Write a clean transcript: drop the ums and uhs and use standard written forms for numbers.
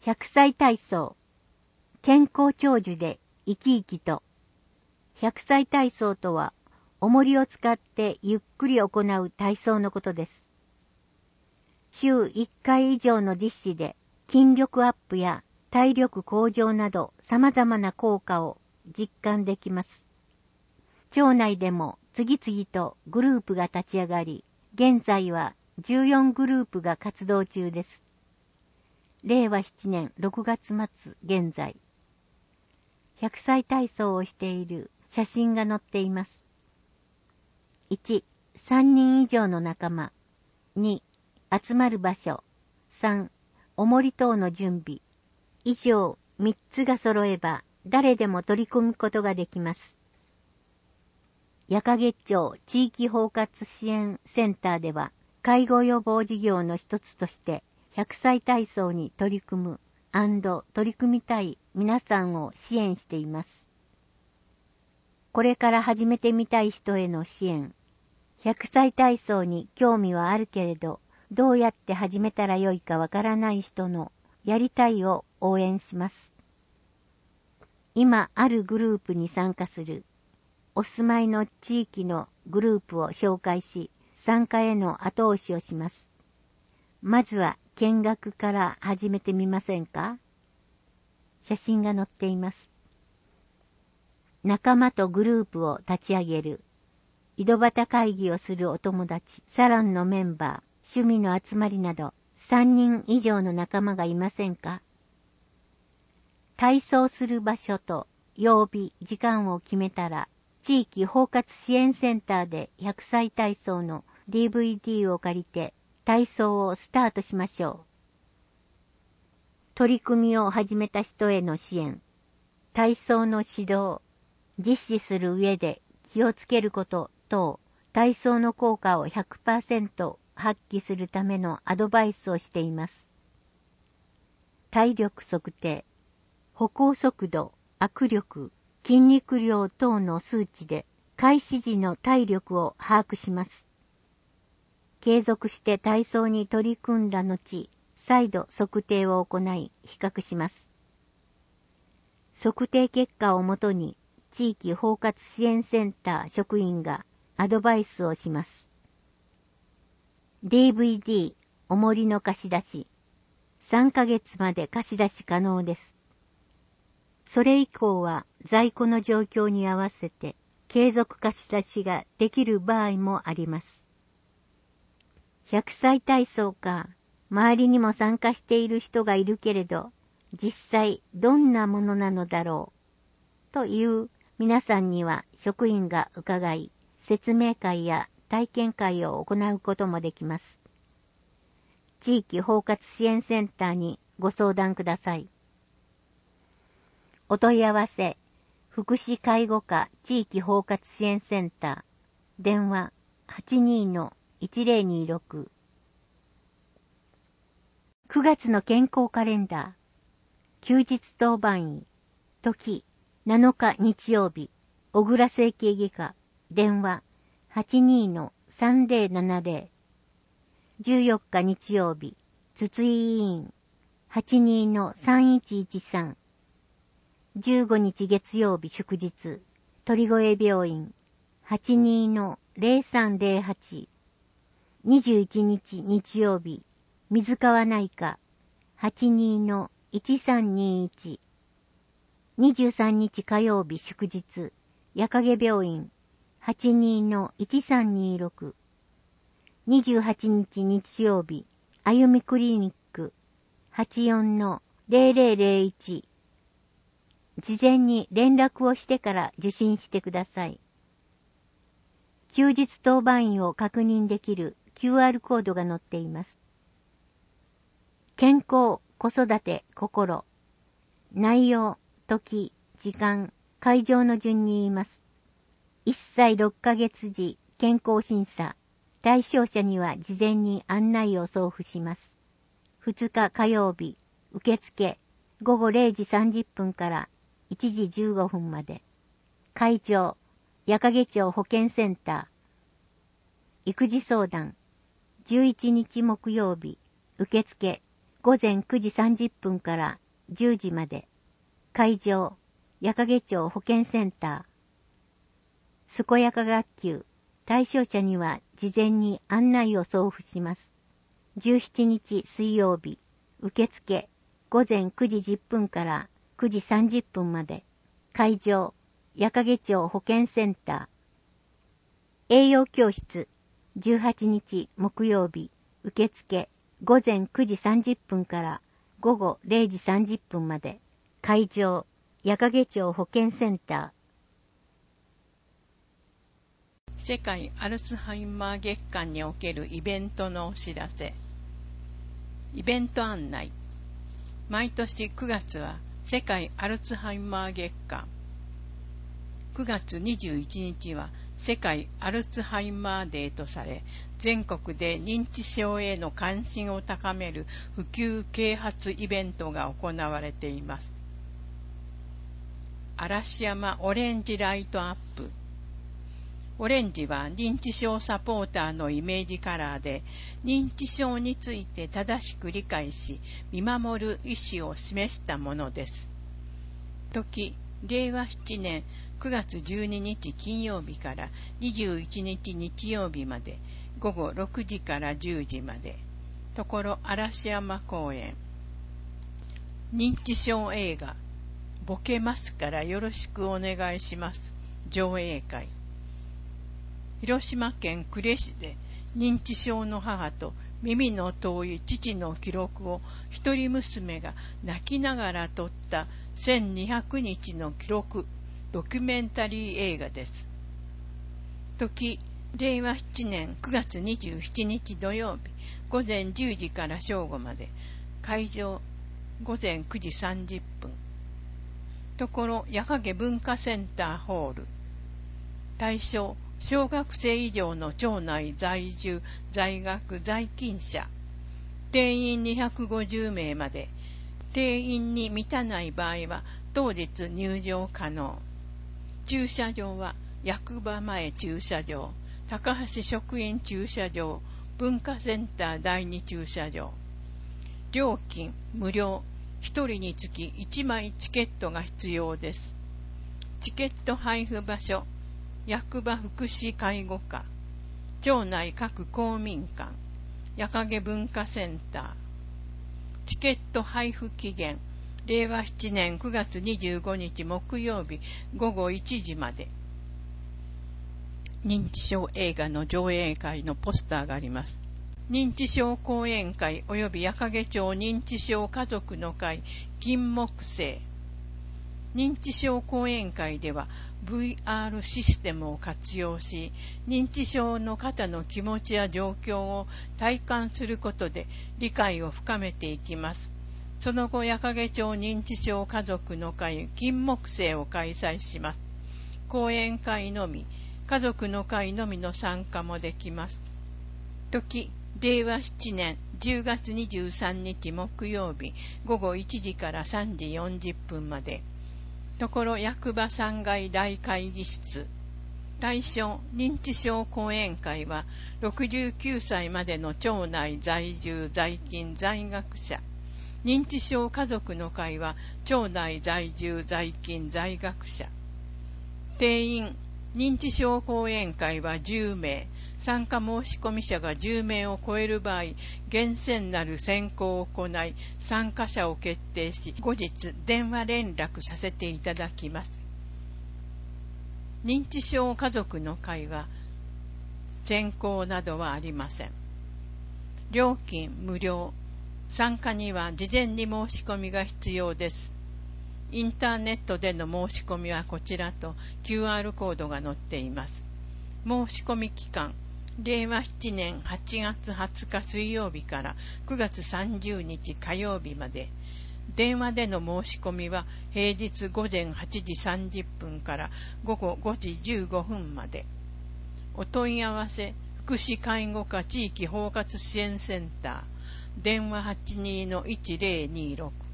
100歳体操。健康長寿で生き生きと。100歳体操とは、重りを使ってゆっくり行う体操のことです。週1回以上の実施で筋力アップや体力向上など様々な効果を実感できます。町内でも次々とグループが立ち上がり、現在は14グループが活動中です。令和7年6月末現在。100歳体操をしている写真が載っています。1、3人以上の仲間。2、集まる場所。3、重り等の準備。以上3つが揃えば誰でも取り組むことができます。矢掛町地域包括支援センターでは、介護予防事業の一つとして、100歳体操に取り組む&取り組みたい皆さんを支援しています。これから始めてみたい人への支援。100歳体操に興味はあるけれど、どうやって始めたらよいかわからない人のやりたいを応援します。今あるグループに参加する。お住まいの地域のグループを紹介し、参加への後押しをします。まずは見学から始めてみませんか？写真が載っています。仲間とグループを立ち上げる。井戸端会議をするお友達、サロンのメンバー、趣味の集まりなど、3人以上の仲間がいませんか？体操する場所と曜日、時間を決めたら、地域包括支援センターで100歳体操の DVD を借りて体操をスタートしましょう。取り組みを始めた人への支援、体操の指導、実施する上で気をつけること等、体操の効果を 100% 発揮するためのアドバイスをしています。体力測定、歩行速度、握力、筋肉量等の数値で開始時の体力を把握します。継続して体操に取り組んだ後、再度測定を行い比較します。測定結果をもとに地域包括支援センター職員がアドバイスをします。DVD 重りの貸し出し、3ヶ月まで貸し出し可能です。それ以降は在庫の状況に合わせて継続貸し出しができる場合もあります。100歳体操か、周りにも参加している人がいるけれど、実際どんなものなのだろう、という皆さんには職員が伺い、説明会や体験会を行うこともできます。地域包括支援センターにご相談ください。お問い合わせ、福祉介護課地域包括支援センター、電話 82-1026。9月の健康カレンダー、休日当番医、時7日日曜日、小倉整形外科、電話 82-3070。14日日曜日、筒井医院、82-3113。15日月曜日祝日、鳥越病院、82-0308。21日日曜日、水川内科、82-1321。23日火曜日祝日、矢掛病院、82-1326。28日日曜日、あゆみクリニック、84-0001。事前に連絡をしてから受診してください。休日当番医を確認できる QR コードが載っています。健康、子育て、心。内容、時、時間、会場の順に言います。1歳6ヶ月時、健康審査。対象者には事前に案内を送付します。2日火曜日、受付、午後0時30分から1時15分まで。会場、矢掛町保健センター。育児相談、11日木曜日、受付、 午前9時30分から10時まで。会場、矢掛町保健センター。健やか学級、対象者には事前に案内を送付します。17日水曜日、受付、午前9時10分から9時30分まで。会場、矢掛町保健センター。栄養教室、18日木曜日、受付、午前9時30分から午後0時30分まで。会場、矢掛町保健センター。世界アルツハイマー月間におけるイベントのお知らせ。イベント案内。毎年9月は世界アルツハイマー月間。9月21日は世界アルツハイマーデーとされ、全国で認知症への関心を高める普及啓発イベントが行われています。嵐山オレンジライトアップ。オレンジは認知症サポーターのイメージカラーで、認知症について正しく理解し、見守る意思を示したものです。時、令和7年9月12日金曜日から21日日曜日まで、午後6時から10時まで。ところ嵐山公園。認知症映画、ボケますからよろしくお願いします。上映会。広島県呉市で認知症の母と耳の遠い父の記録を一人娘が泣きながら撮った1200日の記録ドキュメンタリー映画です。時、令和7年9月27日土曜日午前10時から正午まで。会場、午前9時30分。ところ矢掛文化センターホール。対象、小学生以上の町内在住在学在勤者。定員250名まで。定員に満たない場合は当日入場可能。駐車場は役場前駐車場、高橋職員駐車場、文化センター第2駐車場。料金無料。1人につき1枚チケットが必要です。チケット配布場所、役場福祉介護課、町内各公民館、矢掛文化センター。チケット配布期限、令和7年9月25日木曜日午後1時まで。認知症映画の上映会のポスターがあります。認知症講演会及び矢掛町認知症家族の会金木星。認知症講演会では VR システムを活用し、認知症の方の気持ちや状況を体感することで理解を深めていきます。その後、矢掛町認知症家族の会金木星を開催します。講演会のみ、家族の会のみの参加もできます。時、令和7年10月23日木曜日午後1時から3時40分まで。ところ役場3階大会議室。対象、認知症講演会は69歳までの町内在住在勤在学者。認知症家族の会は町内在住在勤在学者。定員、認知症講演会は10名。参加申込者が10名を超える場合、厳選なる選考を行い、参加者を決定し、後日電話連絡させていただきます。認知症家族の会は、選考などはありません。料金無料。参加には事前に申し込みが必要です。インターネットでの申し込みはこちらと QR コードが載っています。申し込み期間、令和7年8月20日水曜日から9月30日火曜日まで。電話での申し込みは平日午前8時30分から午後5時15分まで。お問い合わせ、福祉介護課地域包括支援センター、電話 82-1026